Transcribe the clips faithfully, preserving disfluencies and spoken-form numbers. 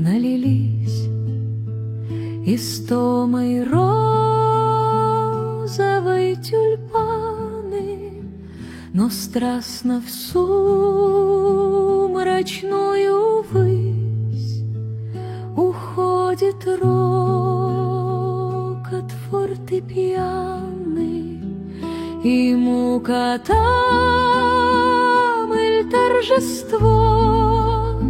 налились истомой розовой тюльпаны, но страстно в сумрачную высь уходит рокот фортепианы, и мука там, иль торжество,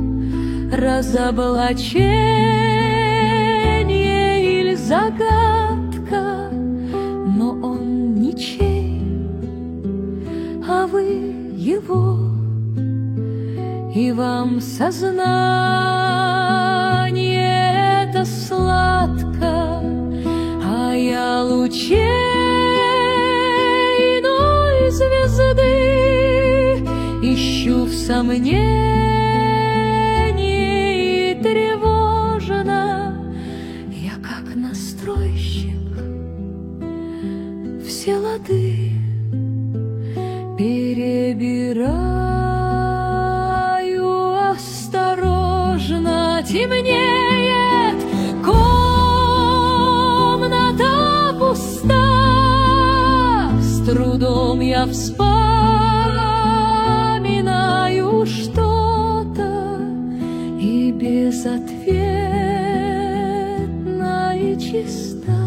разоблачение или загадка, но он ничей, а вы его, и вам сознание это сладко, а я лучей иной звезды ищу в сомнении тревожно. Я как настройщик все лады перебираю осторожно. Темнеет, комната пуста, с трудом я вспоминаю что-то, и безответно и чисто